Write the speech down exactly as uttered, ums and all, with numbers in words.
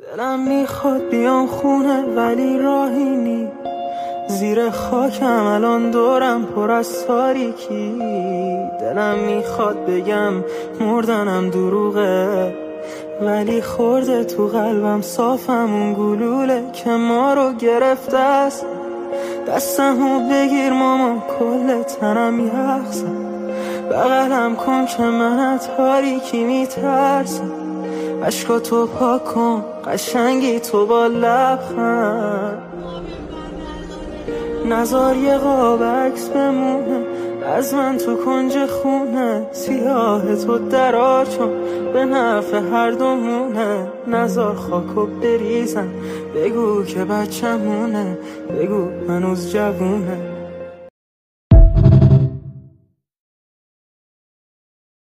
دلم میخواد بیام خونه ولی راهی نی، زیر خاکم الان دورم پر از تاریکی. دلم میخواد بگم مردنم دروغه، ولی خورده تو قلبم صافم اون گلوله که ما رو گرفته است. دستمو بگیر ماما کل تنم یخزه، بغلم کن که من از تاریکی میترسم. عشقاتو پاک کن قشنگی تو با لبخند، نزار یه قاب عکس بمونه از من تو کنج خونه. سیاه تو درار چون به نفع هر دومونه، نزار خاکو بریزم بگو که بچمونه، بگو هنوز جوونه.